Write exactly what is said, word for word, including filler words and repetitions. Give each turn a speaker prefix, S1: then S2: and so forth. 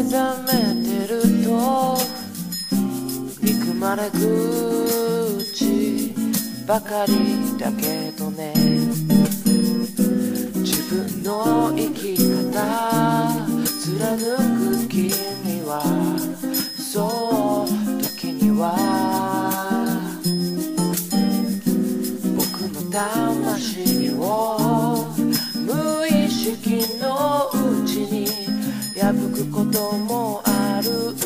S1: 覚めてると憎まれ口ばかりだけどね、自分の生き方貫く君はそう時には僕の魂を無意識のうちに破くこともある。